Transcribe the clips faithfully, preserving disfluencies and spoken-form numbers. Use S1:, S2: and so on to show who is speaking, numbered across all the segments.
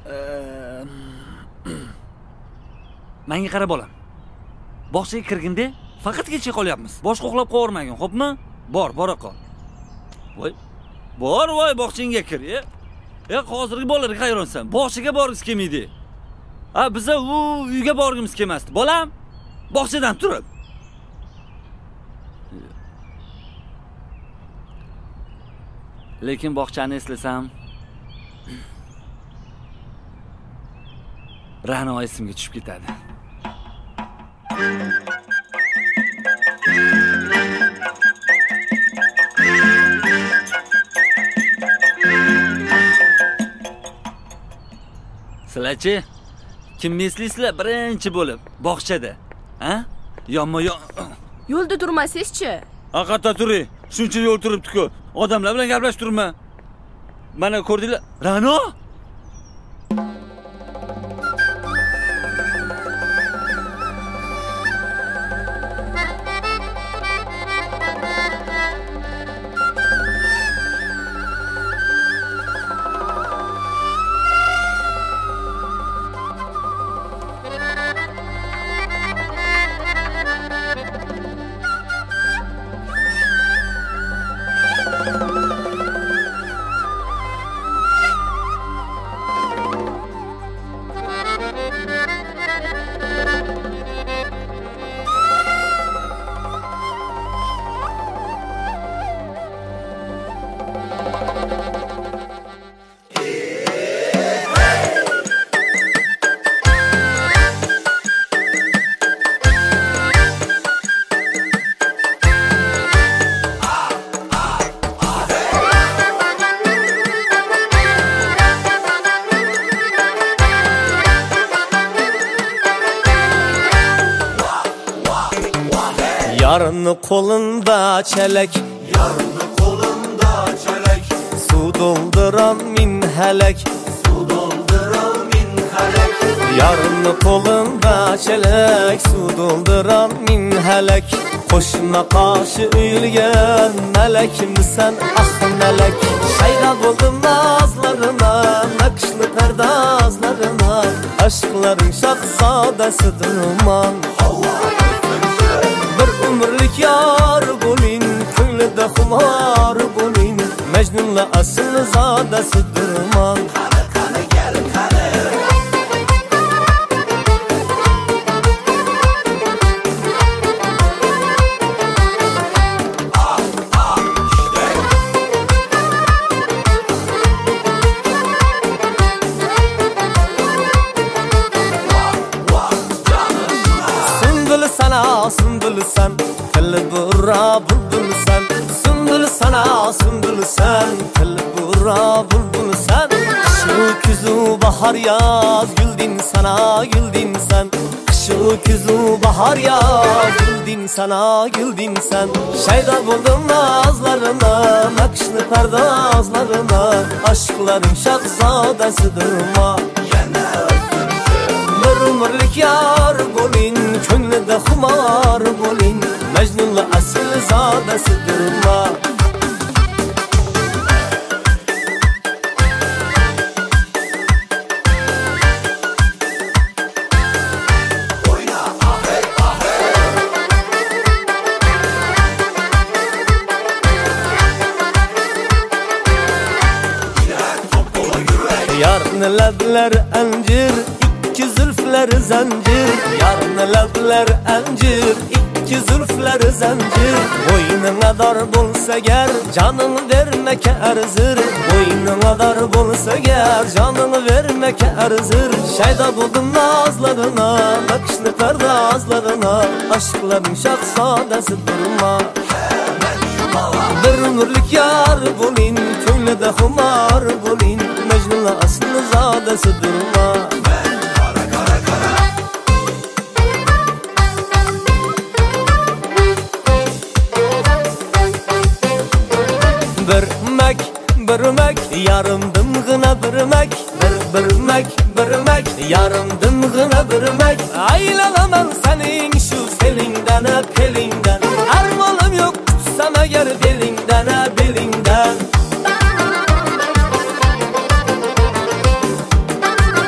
S1: Menga qara bolam. Bog'chaga kirganda faqat kechga qolyapmiz. Boshqa uxlab qo'yarmagin, xo'pmi? Bor, bora qol. Voy. Bor, voy, bog'changga kir. E, hozirgi bolalarga hayronsan. Bog'chaga borgis kelmaydi. Ha, biza u uyga borgimiz kelmasdi. Bolam, bog'chadan turib. Lekin bog'chani eslasam, Ra'no esimga tushib ketadi. Sizlarchi kimni eslaysizlar birinchi bo'lib bog'chada? Ha? Yonma-yon.
S2: Yo'lda turmasangiz-chi?
S1: Haqiqatda turing. Shuncha yo'l turibdi-ku. Odamlar bilan gaplashib turma. Mana ko'rdinglar? Ra'no?
S3: Yarını kolunda çelek,
S4: yarını kolunda çelek,
S3: su dolduran min helek,
S4: su dolduran min helek.
S3: Yarını kolunda çelek, su dolduran min helek. Koşuna karşı üyülgen melek misin ah melek? Hayran oldum nazlarına, nakışlı perdazlarına, aşkların şahzadesidir man. Bir umurlik yar bulin, köylüde humar bulin, Mecnun'la asıl zadesidir man.
S4: Kara kara gel kara. Ah ah işte. Vah vah canım.
S3: Sümbül sana sümbül sen, tel bura bulbul sen. Sümbül sana sümbül sen, tel bura bulbul sen. Şu küzü bahar yaz, güldin sana güldin sen. Şu küzü bahar yaz, güldin sana güldin sen. Şeyda buldum nazlarına, nakışlı perdazlarına, aşkların şahzadesidir ma. Bir umurlik yar bulin, köngülde humar bulin, Mecnun'la asıl zadesidir ma.
S4: Oyna ahey ahey. Gider top kola yürek.
S3: Yarın lebler encir, iki zülfler zincir. Yarın lebler encir, iki zülfler zincir. Boynuna dar bulsa ger, canını vermek erzir. Boynuna dar bulsa ger, canını vermek erzir. Şeyda buldum nazlarına, nakışlı perdazlarına, aşkların şahzadesi durma. Bir ömürlük yar bulin, köylüde humar bulin, Mecnun'la aslı zadesi durma.
S4: Kara kara kara.
S3: Bir mek, bir mek, yarımdım gına bir mek. Bir bir mek, bir mek, yarımdım gına bir mek. Aylanamam senin şu selinden hep elinden. Armalım yok tutsam eğer belinden hep belinden.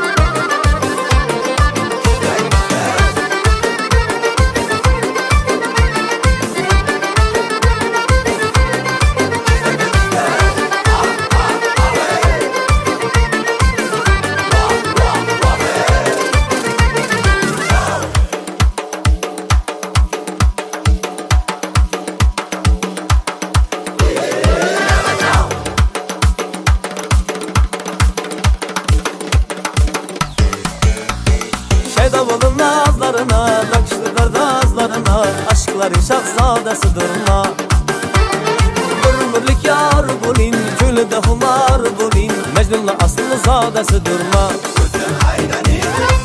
S3: yarına, aşkların şahzadesidirma. Bir birlik yar bulin, gülde humar bulin, Mecnun'la aslı zadesidirma.
S4: Bütün aydani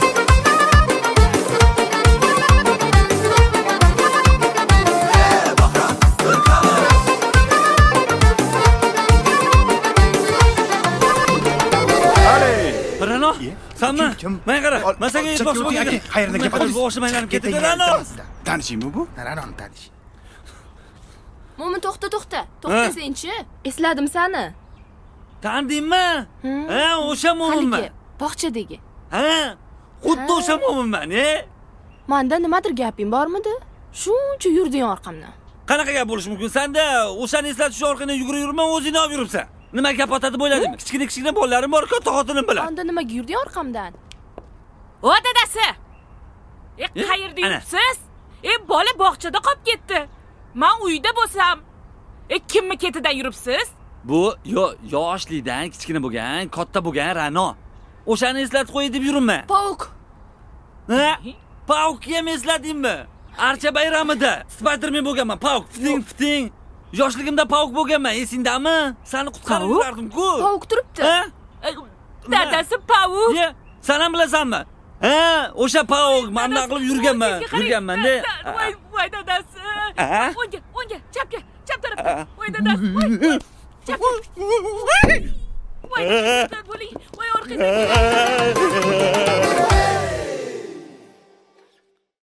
S1: Rano, senmi?
S5: Kim?
S1: Men qara,
S5: Ol-
S1: men senga
S5: ol-
S1: aytmoqchi
S5: ol-
S1: bo'lgandim.
S5: aka, qayerdan
S1: Men
S5: gaplashamiz?
S1: boshim aylanib ketdi.
S5: Ketang,
S1: Rano.
S5: Tanishingmi bu? Ranoni tanish.
S2: Mo'min to'xta to'xta. To'xta senchi. Esladim seni.
S1: Tandingmi? Ha, o'sha mo'minman.
S2: Haligi bog'chadagi.
S1: Ha, xuddi o'sha mo'minman, e?
S2: Manda nimadir gaping bormidi? Shuncha yurding orqamdan.
S1: Qanaqa gap bo'lishi mumkin? Senda o'shani eslatish orqali yugurib yuribman, o'zing olib yuribsan. Nima gap otadi bo'yladingmi? Kichkina-kichkina bolalarim bor, katta xotinim bilan.
S2: Onda nimaga yurding orqamdan?
S6: O dadasi. E qayerda
S1: ana.
S6: yuribsiz? E bola bog'chada qolib ketdi. Men uyda bo'lsam, e kimmi ketidan yuribsiz?
S1: Bu yo yoshlikdan kichkina bo'lgan, katta bo'lgan Rano. O'shani eslatib qo'y deb yuribman.
S2: Pavuk.
S1: Ha? Paukni ham esladingmi? Archa bayramida Spiderman bo'lganman. Pauk, fiting, fiting. Yoshligimda pauk bo'lganman, esingdami? Seni qutqarib
S6: Pauk?
S1: yurardim-ku.
S2: Pavuk turibdi.
S1: Ha?
S6: E, Dadasi Pavuk.
S1: Ye, sen ham bilasanmi? Ha, o'sha pauk manda qilib yurganman,
S6: Sizga qarang.
S1: yurganman-da.
S6: Da- da- Voy, voy dadasi.
S1: Aha.
S6: O'ngga, o'ngga, chapga, chap tarafga. Voy dadasi, voy, voy. Chapga. Voy, dadasi, bo'ling. Voy orqaga.